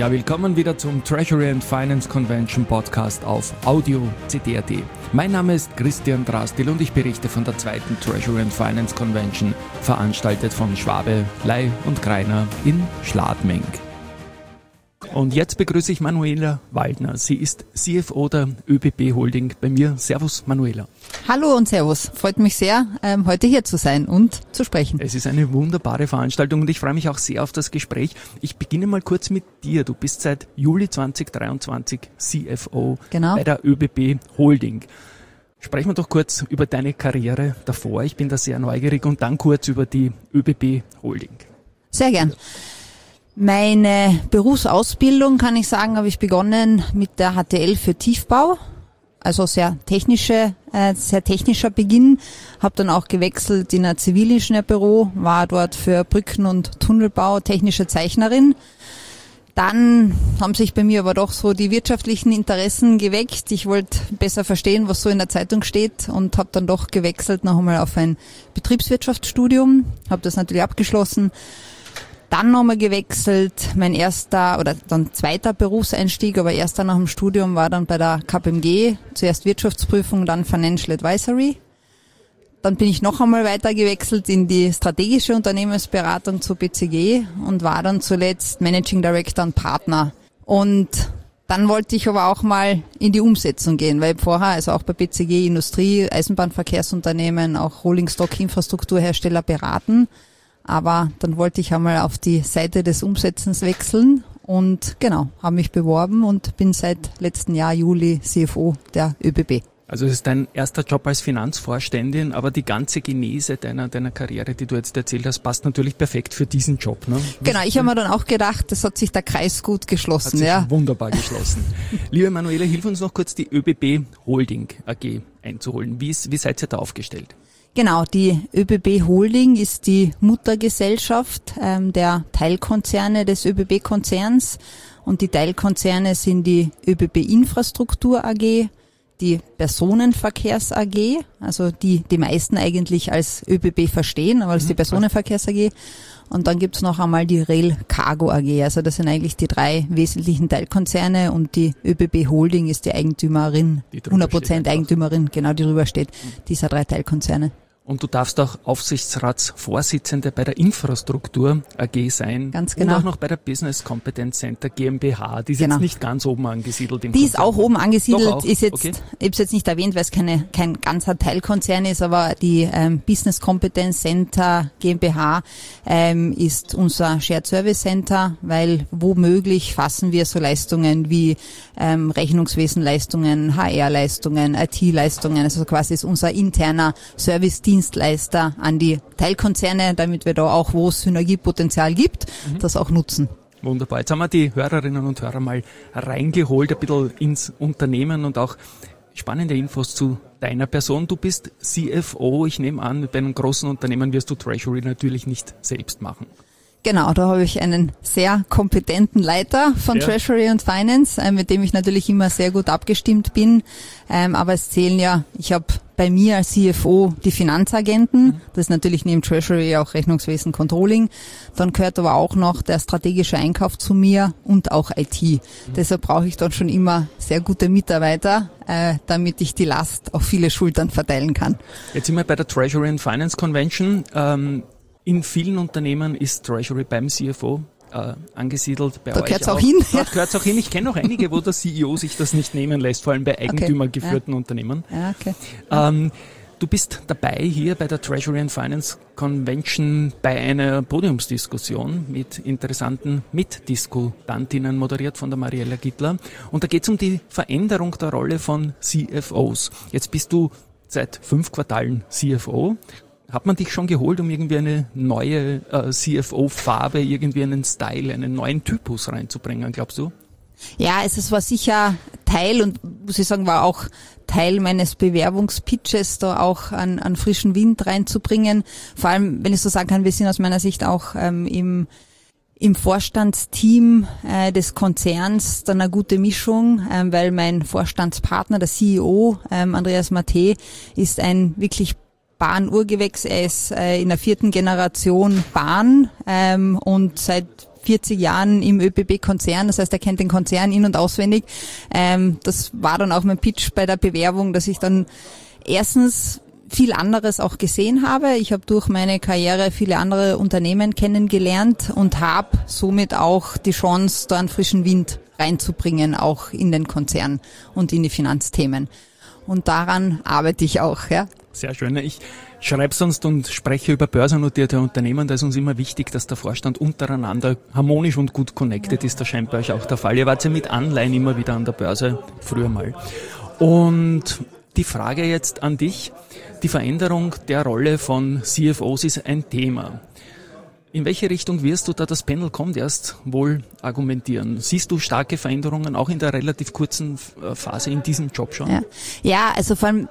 Ja, willkommen wieder zum Treasury and Finance Convention Podcast auf Audio CD.at. Mein Name ist Christian Drastil und ich berichte von der zweiten Treasury and Finance Convention, veranstaltet von Schwabe, Ley und Greiner in Schladming. Und jetzt begrüße ich Manuela Waldner. Sie ist CFO der ÖBB Holding bei mir. Servus, Manuela. Hallo und Servus. Freut mich sehr, heute hier zu sein und zu sprechen. Es ist eine wunderbare Veranstaltung und ich freue mich auch sehr auf das Gespräch. Ich beginne mal kurz mit dir. Du bist seit Juli 2023 CFO bei der ÖBB Holding. Sprechen wir doch kurz über deine Karriere davor. Ich bin da sehr neugierig und dann kurz über die ÖBB Holding. Sehr gern. Meine Berufsausbildung, kann ich sagen, habe ich begonnen mit der HTL für Tiefbau, also sehr technischer Beginn. Habe dann auch gewechselt in ein Zivilingenieurбüro, war dort für Brücken- und Tunnelbau technische Zeichnerin. Dann haben sich bei mir aber doch so die wirtschaftlichen Interessen geweckt. Ich wollte besser verstehen, was so in der Zeitung steht und habe dann doch gewechselt noch einmal auf ein Betriebswirtschaftsstudium, habe das natürlich abgeschlossen. Dann nochmal gewechselt, mein erster oder dann zweiter Berufseinstieg, aber erster nach dem Studium war dann bei der KPMG, zuerst Wirtschaftsprüfung, dann Financial Advisory. Dann bin ich noch einmal weiter gewechselt in die strategische Unternehmensberatung zur BCG und war dann zuletzt Managing Director und Partner. Und dann wollte ich aber auch mal in die Umsetzung gehen, weil vorher, also auch bei BCG Industrie, Eisenbahnverkehrsunternehmen, auch Rolling Stock Infrastrukturhersteller beraten. Aber dann wollte ich einmal auf die Seite des Umsetzens wechseln und habe mich beworben und bin seit letzten Jahr Juli CFO der ÖBB. Also es ist dein erster Job als Finanzvorständin, aber die ganze Genese deiner Karriere, die du jetzt erzählt hast, passt natürlich perfekt für diesen Job, ne? Genau, ich habe mir dann auch gedacht, das hat sich der Kreis gut geschlossen. Hat sich wunderbar geschlossen. Liebe Manuela, hilf uns noch kurz, die ÖBB Holding AG einzuholen. Wie seid ihr da aufgestellt? Genau, die ÖBB Holding ist die Muttergesellschaft der Teilkonzerne des ÖBB-Konzerns und die Teilkonzerne sind die ÖBB Infrastruktur AG, die Personenverkehrs AG, also die meisten eigentlich als ÖBB verstehen, aber als die Personenverkehrs AG. Und dann gibt's noch einmal die Rail Cargo AG, also das sind eigentlich die drei wesentlichen Teilkonzerne und die ÖBB Holding ist die Eigentümerin, 100% Eigentümerin, genau, die drüber steht, dieser drei Teilkonzerne. Und du darfst auch Aufsichtsratsvorsitzende bei der Infrastruktur AG sein. Ganz genau. Und auch noch bei der Business Competence Center GmbH. Die ist jetzt nicht ganz oben angesiedelt im Die ist auch oben angesiedelt, Doch auch. Ist jetzt, ich habe es jetzt nicht erwähnt, weil es kein ganzer Teilkonzern ist, aber die Business Competence Center GmbH ist unser Shared Service Center, weil womöglich fassen wir so Leistungen wie Rechnungswesenleistungen, HR-Leistungen, IT-Leistungen, also quasi ist unser interner Service-Dienstleister an die Teilkonzerne, damit wir da auch, wo es Synergiepotenzial gibt, das auch nutzen. Wunderbar. Jetzt haben wir die Hörerinnen und Hörer mal reingeholt, ein bisschen ins Unternehmen und auch spannende Infos zu deiner Person. Du bist CFO. Ich nehme an, bei einem großen Unternehmen wirst du Treasury natürlich nicht selbst machen. Genau, da habe ich einen sehr kompetenten Leiter von Treasury und Finance, mit dem ich natürlich immer sehr gut abgestimmt bin. Aber es zählen ich habe bei mir als CFO die Finanzagenten, das ist natürlich neben Treasury auch Rechnungswesen, Controlling. Dann gehört aber auch noch der strategische Einkauf zu mir und auch IT. Deshalb brauche ich dort schon immer sehr gute Mitarbeiter, damit ich die Last auf viele Schultern verteilen kann. Jetzt sind wir bei der Treasury and Finance Convention. In vielen Unternehmen ist Treasury beim CFO angesiedelt. Bei da euch gehört's auch hin. Da gehört's auch hin. Ich kenne auch einige, wo der CEO sich das nicht nehmen lässt, vor allem bei eigentümergeführten Unternehmen. Ja, okay. Du bist dabei hier bei der Treasury and Finance Convention bei einer Podiumsdiskussion mit interessanten Mitdiskutantinnen, moderiert von der Mariella Gittler. Und da geht's um die Veränderung der Rolle von CFOs. Jetzt bist du seit 5 Quartalen CFO. Hat man dich schon geholt, um irgendwie eine neue CFO-Farbe, irgendwie einen Style, einen neuen Typus reinzubringen, glaubst du? Ja, es war sicher Teil und muss ich sagen, war auch Teil meines Bewerbungspitches, da auch an frischen Wind reinzubringen. Vor allem, wenn ich so sagen kann, wir sind aus meiner Sicht auch im Vorstandsteam des Konzerns dann eine gute Mischung, weil mein Vorstandspartner, der CEO, Andreas Matte, ist ein wirklich Bahn-Urgewächs. Er ist in der 4. Generation Bahn und seit 40 Jahren im ÖPB-Konzern, das heißt, er kennt den Konzern in- und auswendig. Das war dann auch mein Pitch bei der Bewerbung, dass ich dann erstens viel anderes auch gesehen habe. Ich habe durch meine Karriere viele andere Unternehmen kennengelernt und habe somit auch die Chance, da einen frischen Wind reinzubringen, auch in den Konzern und in die Finanzthemen. Und daran arbeite ich auch, ja. Sehr schön. Ich schreibe sonst und spreche über börsennotierte Unternehmen. Da ist uns immer wichtig, dass der Vorstand untereinander harmonisch und gut connected ist. Das scheint bei euch auch der Fall. Ihr wart ja mit Anleihen immer wieder an der Börse, früher mal. Und die Frage jetzt an dich. Die Veränderung der Rolle von CFOs ist ein Thema. In welche Richtung wirst du, da das Panel kommt, erst wohl argumentieren? Siehst du starke Veränderungen auch in der relativ kurzen Phase in diesem Job schon? Ja, also vor allem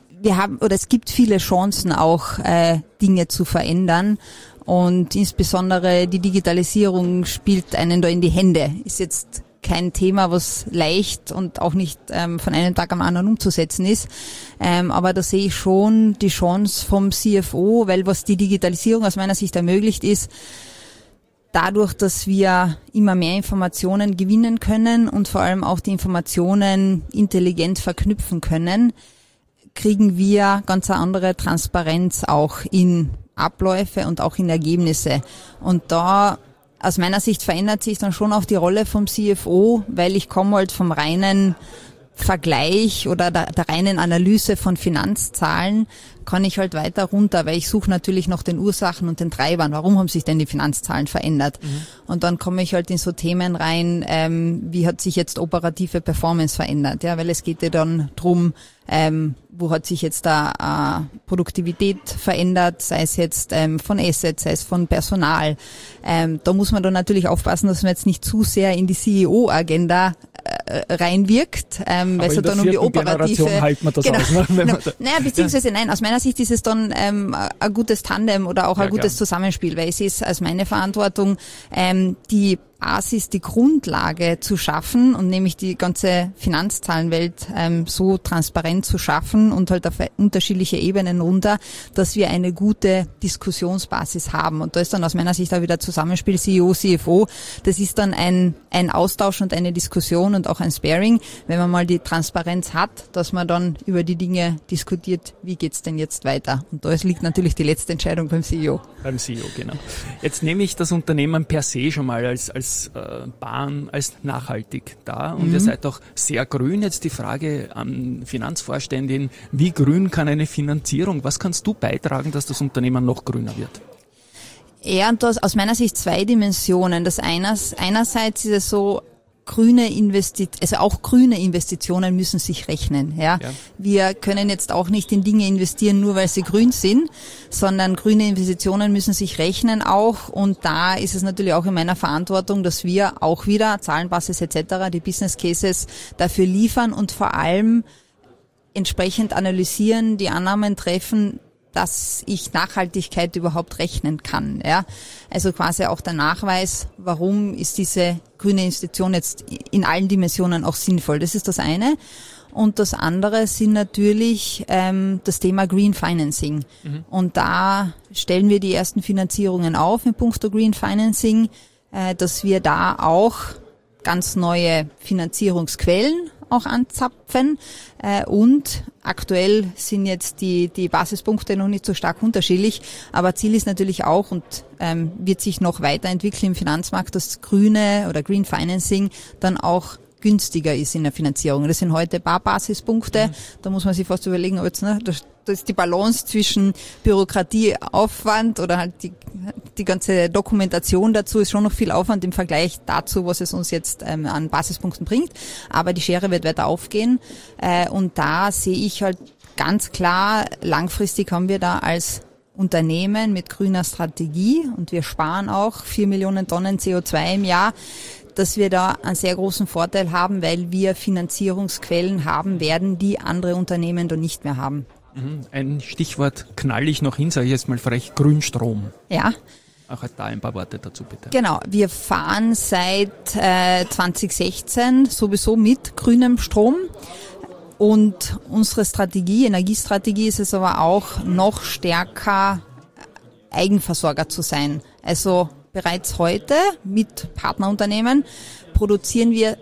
es gibt viele Chancen auch, Dinge zu verändern. Und insbesondere die Digitalisierung spielt einen da in die Hände. Ist jetzt kein Thema, was leicht und auch nicht von einem Tag am anderen umzusetzen ist. Aber da sehe ich schon die Chance vom CFO, weil was die Digitalisierung aus meiner Sicht ermöglicht ist, dadurch, dass wir immer mehr Informationen gewinnen können und vor allem auch die Informationen intelligent verknüpfen können, kriegen wir ganz eine andere Transparenz auch in Abläufe und auch in Ergebnisse. Und da aus meiner Sicht verändert sich dann schon auch die Rolle vom CFO, weil ich komme halt vom reinen Vergleich oder der reinen Analyse von Finanzzahlen, kann ich halt weiter runter, weil ich suche natürlich nach den Ursachen und den Treibern. Warum haben sich denn die Finanzzahlen verändert? Und dann komme ich halt in so Themen rein, wie hat sich jetzt operative Performance verändert? Ja, weil es geht ja dann drum, wo hat sich jetzt da Produktivität verändert, sei es jetzt von Assets, sei es von Personal. Da muss man dann natürlich aufpassen, dass man jetzt nicht zu sehr in die CEO-Agenda reinwirkt, weil es ja dann um die operative... Generation halten wir das aus, ne? Naja, beziehungsweise nein, aus meiner Sicht ist es dann ein gutes Tandem oder auch ein gutes Zusammenspiel, weil es ist als meine Verantwortung, die Basis, die Grundlage zu schaffen und nämlich die ganze Finanzzahlenwelt so transparent zu schaffen und halt auf unterschiedliche Ebenen runter, dass wir eine gute Diskussionsbasis haben. Und da ist dann aus meiner Sicht auch wieder Zusammenspiel CEO, CFO. Das ist dann ein Austausch und eine Diskussion und auch ein Sparing, wenn man mal die Transparenz hat, dass man dann über die Dinge diskutiert, wie geht's denn jetzt weiter. Und da liegt natürlich die letzte Entscheidung beim CEO. Beim CEO, genau. Jetzt nehme ich das Unternehmen per se schon mal als Bahn, als nachhaltig da und ihr seid auch sehr grün. Jetzt die Frage an Finanzvorständin, wie grün kann eine Finanzierung, was kannst du beitragen, dass das Unternehmen noch grüner wird? Ja, und das aus meiner Sicht zwei Dimensionen. Das einerseits ist es so, grüne Investitionen müssen sich rechnen. Ja? Wir können jetzt auch nicht in Dinge investieren, nur weil sie grün sind, sondern grüne Investitionen müssen sich rechnen auch. Und da ist es natürlich auch in meiner Verantwortung, dass wir auch wieder Zahlenbasis etc., die Business Cases dafür liefern und vor allem entsprechend analysieren, die Annahmen treffen, dass ich Nachhaltigkeit überhaupt rechnen kann. Ja? Also quasi auch der Nachweis, warum ist diese grüne Investition jetzt in allen Dimensionen auch sinnvoll. Das ist das eine. Und das andere sind natürlich das Thema Green Financing. Und da stellen wir die ersten Finanzierungen auf in puncto Green Financing, dass wir da auch ganz neue Finanzierungsquellen auch anzapfen und aktuell sind jetzt die Basispunkte noch nicht so stark unterschiedlich, aber Ziel ist natürlich auch und wird sich noch weiterentwickeln im Finanzmarkt, dass grüne oder Green Financing dann auch günstiger ist in der Finanzierung. Das sind heute ein paar Basispunkte, da muss man sich fast überlegen, ob jetzt, das ist die Balance zwischen Bürokratieaufwand oder halt die ganze Dokumentation dazu ist schon noch viel Aufwand im Vergleich dazu, was es uns jetzt an Basispunkten bringt. Aber die Schere wird weiter aufgehen und da sehe ich halt ganz klar, langfristig haben wir da als Unternehmen mit grüner Strategie und wir sparen auch 4 Millionen Tonnen CO2 im Jahr, dass wir da einen sehr großen Vorteil haben, weil wir Finanzierungsquellen haben werden, die andere Unternehmen da nicht mehr haben. Ein Stichwort knall ich noch hin, sage ich jetzt mal frech, Grünstrom. Ja. Auch da ein paar Worte dazu bitte. Genau, wir fahren seit 2016 sowieso mit grünem Strom und unsere Energiestrategie ist es aber auch noch stärker Eigenversorger zu sein. Also bereits heute mit Partnerunternehmen produzieren wir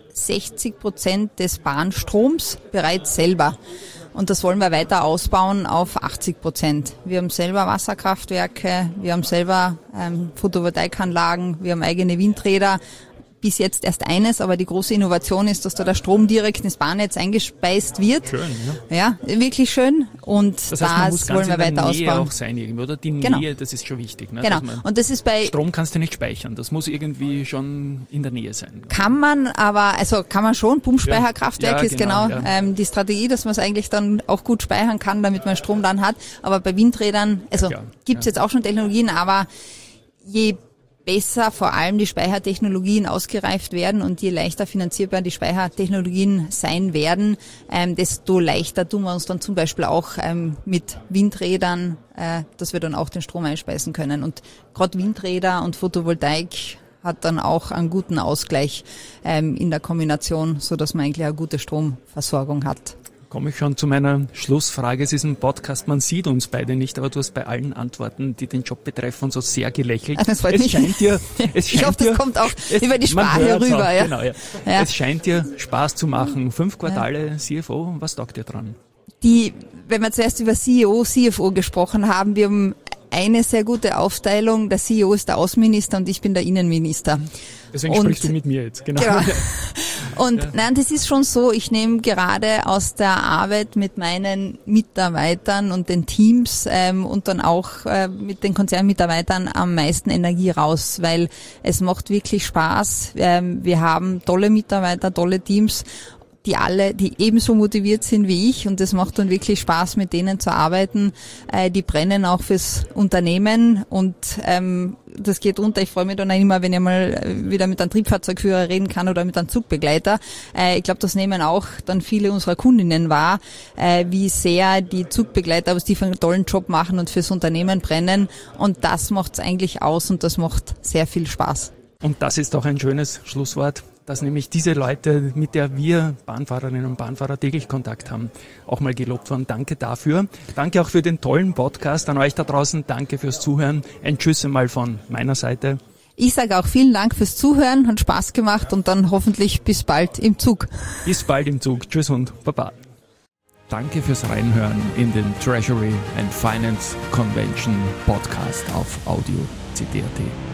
60% des Bahnstroms bereits selber. Und das wollen wir weiter ausbauen auf 80%. Wir haben selber Wasserkraftwerke, wir haben selber Photovoltaikanlagen, wir haben eigene Windräder. Bis jetzt erst eines, aber die große Innovation ist, dass da der Strom direkt ins Bahnnetz eingespeist wird. Schön, ja. Ja, wirklich schön. Und das heißt, man muss wollen wir weiter ausbauen. Nähe auch sein irgendwie, oder? Die Nähe, das ist schon wichtig. Ne? Genau. Und das ist bei Strom kannst du nicht speichern. Das muss irgendwie schon in der Nähe sein. Kann man schon. Pumpspeicherkraftwerk ist genau die Strategie, dass man es eigentlich dann auch gut speichern kann, damit man Strom dann hat. Aber bei Windrädern, gibt's jetzt auch schon Technologien, aber je besser vor allem die Speichertechnologien ausgereift werden und je leichter finanzierbar die Speichertechnologien sein werden, desto leichter tun wir uns dann zum Beispiel auch mit Windrädern, dass wir dann auch den Strom einspeisen können. Und gerade Windräder und Photovoltaik hat dann auch einen guten Ausgleich in der Kombination, so dass man eigentlich eine gute Stromversorgung hat. Komme ich schon zu meiner Schlussfrage. Es ist ein Podcast, man sieht uns beide nicht, aber du hast bei allen Antworten, die den Job betreffen, so sehr gelächelt. Das freut mich. Ich hoffe, das kommt auch über die Sprache rüber. Auch, ja. Genau, ja. Ja. Es scheint dir Spaß zu machen. 5 Quartale CFO, was taugt dir dran? Wenn wir zuerst über CEO, CFO gesprochen haben, wir haben eine sehr gute Aufteilung. Der CEO ist der Außenminister und ich bin der Innenminister. Deswegen sprichst du mit mir jetzt, genau. Und nein, das ist schon so, ich nehme gerade aus der Arbeit mit meinen Mitarbeitern und den Teams und dann auch mit den Konzernmitarbeitern am meisten Energie raus, weil es macht wirklich Spaß. Wir haben tolle Mitarbeiter, tolle Teams, die ebenso motiviert sind wie ich, und es macht dann wirklich Spaß, mit denen zu arbeiten. Die brennen auch fürs Unternehmen und das geht runter. Ich freue mich dann immer, wenn ich mal wieder mit einem Triebfahrzeugführer reden kann oder mit einem Zugbegleiter. Ich glaube, das nehmen auch dann viele unserer Kundinnen wahr, wie sehr die Zugbegleiter, was die für einen tollen Job machen und fürs Unternehmen brennen, und das macht's eigentlich aus und das macht sehr viel Spaß. Und das ist doch ein schönes Schlusswort, dass nämlich diese Leute, mit der wir Bahnfahrerinnen und Bahnfahrer täglich Kontakt haben, auch mal gelobt worden. Danke dafür. Danke auch für den tollen Podcast an euch da draußen. Danke fürs Zuhören. Ein Tschüss einmal von meiner Seite. Ich sage auch vielen Dank fürs Zuhören, hat Spaß gemacht und dann hoffentlich bis bald im Zug. Bis bald im Zug. Tschüss und Baba. Danke fürs Reinhören in den Treasury and Finance Convention Podcast auf Audio CD.at.